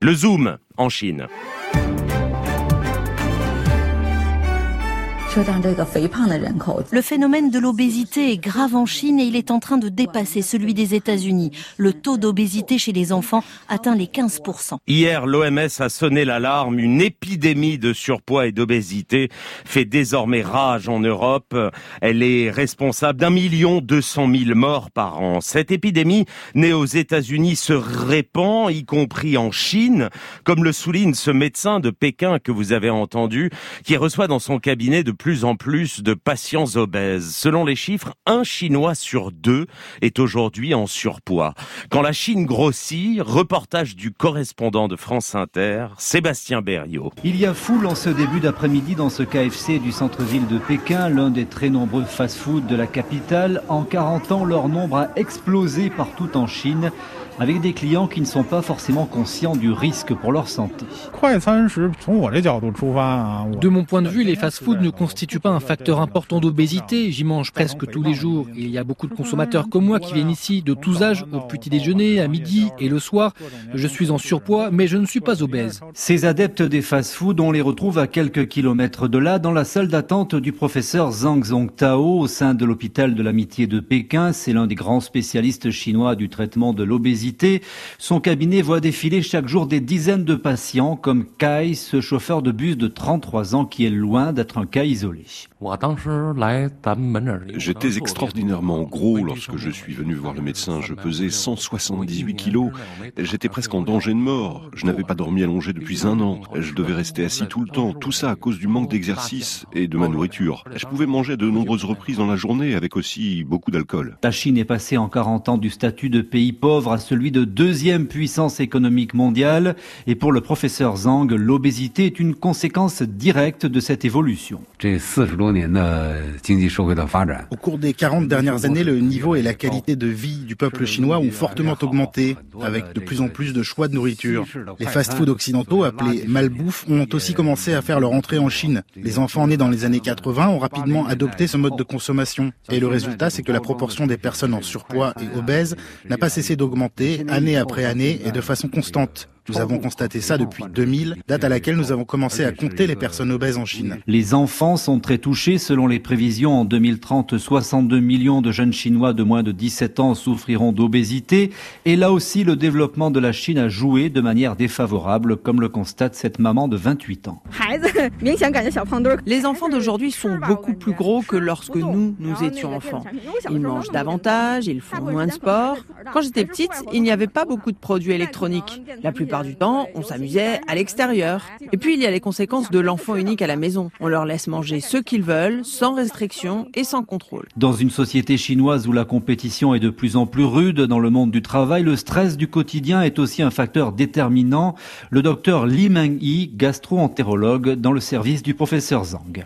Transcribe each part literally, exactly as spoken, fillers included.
Le zoom en Chine. Le phénomène de l'obésité est grave en Chine et il est en train de dépasser celui des États-Unis. Le taux d'obésité chez les enfants atteint les quinze pour cent. Hier, l'O M S a sonné l'alarme. Une épidémie de surpoids et d'obésité fait désormais rage en Europe. Elle est responsable d'un million deux cent mille morts par an. Cette épidémie, née aux États-Unis, se répand, y compris en Chine, comme le souligne ce médecin de Pékin que vous avez entendu, qui reçoit dans son cabinet de plus en plus de patients obèses. Selon les chiffres, un Chinois sur deux est aujourd'hui en surpoids. Quand la Chine grossit, reportage du correspondant de France Inter, Sébastien Berriot. Il y a foule en ce début d'après-midi dans ce K F C du centre-ville de Pékin, l'un des très nombreux fast-food de la capitale. En quarante ans, leur nombre a explosé partout en Chine, avec des clients qui ne sont pas forcément conscients du risque pour leur santé. De mon point de vue, les fast-foods ne constituent pas un facteur important d'obésité. J'y mange presque tous les jours. Et il y a beaucoup de consommateurs comme moi qui viennent ici de tous âges, au petit déjeuner, à midi et le soir. Je suis en surpoids, mais je ne suis pas obèse. Ces adeptes des fast-foods, on les retrouve à quelques kilomètres de là, dans la salle d'attente du professeur Zhang Zongtao, au sein de l'hôpital de l'Amitié de Pékin. C'est l'un des grands spécialistes chinois du traitement de l'obésité. Son cabinet voit défiler chaque jour des dizaines de patients, comme Kai, ce chauffeur de bus de trente-trois ans qui est loin d'être un cas isolé. J'étais extraordinairement gros lorsque je suis venu voir le médecin. Je pesais cent soixante-dix-huit kilos. J'étais presque en danger de mort. Je n'avais pas dormi allongé depuis un an. Je devais rester assis tout le temps. Tout ça à cause du manque d'exercice et de ma nourriture. Je pouvais manger à de nombreuses reprises dans la journée avec aussi beaucoup d'alcool. La Chine est passée en quarante ans du statut de pays pauvre à celui de deuxième puissance économique mondiale. Et pour le professeur Zhang, l'obésité est une conséquence directe de cette évolution. Au cours des quarante dernières années, le niveau et la qualité de vie du peuple chinois ont fortement augmenté, avec de plus en plus de choix de nourriture. Les fast-foods occidentaux, appelés malbouffe, ont aussi commencé à faire leur entrée en Chine. Les enfants nés dans les années quatre-vingts ont rapidement adopté ce mode de consommation. Et le résultat, c'est que la proportion des personnes en surpoids et obèses n'a pas cessé d'augmenter, année après année et de façon constante. Nous avons constaté ça depuis deux mille, date à laquelle nous avons commencé à compter les personnes obèses en Chine. Les enfants sont très touchés. Selon les prévisions, en deux mille trente, soixante-deux millions de jeunes Chinois de moins de dix-sept ans souffriront d'obésité. Et là aussi, le développement de la Chine a joué de manière défavorable, comme le constate cette maman de vingt-huit ans. Les enfants d'aujourd'hui sont beaucoup plus gros que lorsque nous, nous étions enfants. Ils mangent davantage, ils font moins de sport. Quand j'étais petite, il n'y avait pas beaucoup de produits électroniques. La plupart du temps, on s'amusait à l'extérieur. Et puis, il y a les conséquences de l'enfant unique à la maison. On leur laisse manger ce qu'ils veulent, sans restriction et sans contrôle. Dans une société chinoise où la compétition est de plus en plus rude dans le monde du travail, le stress du quotidien est aussi un facteur déterminant. Le docteur Li Mengyi, gastro-entérologue dans le service du professeur Zhang.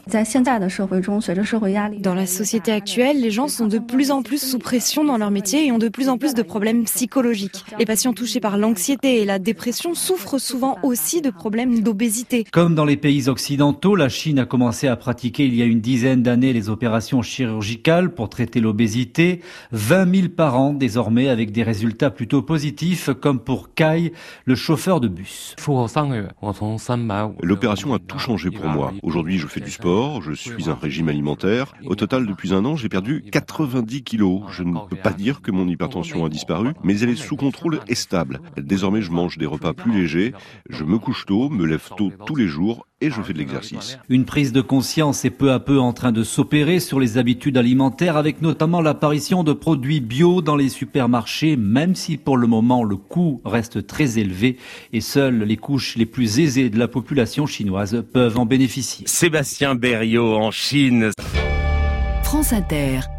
Dans la société actuelle, les gens sont de plus en plus sous pression dans leur métier et ont de plus en plus de problèmes psychologiques. Les patients touchés par l'anxiété et la dépression souffrent souvent aussi de problèmes d'obésité. Comme dans les pays occidentaux, la Chine a commencé à pratiquer il y a une dizaine d'années les opérations chirurgicales pour traiter l'obésité. vingt mille par an désormais, avec des résultats plutôt positifs, comme pour Kai, le chauffeur de bus. L'opération a tout changé pour moi. Aujourd'hui, je fais du sport, je suis un régime alimentaire. Au total, depuis un an, j'ai perdu quatre-vingt-dix kilos. Je ne peux pas dire que mon hypertension a disparu, mais elle est sous contrôle et stable. Désormais, je mange des repas plus légers, je me couche tôt, me lève tôt tous les jours et je fais de l'exercice. Une prise de conscience est peu à peu en train de s'opérer sur les habitudes alimentaires, avec notamment l'apparition de produits bio dans les supermarchés, même si pour le moment le coût reste très élevé et seules les couches les plus aisées de la population chinoise peuvent en bénéficier. Sébastien Berriot en Chine. France Inter.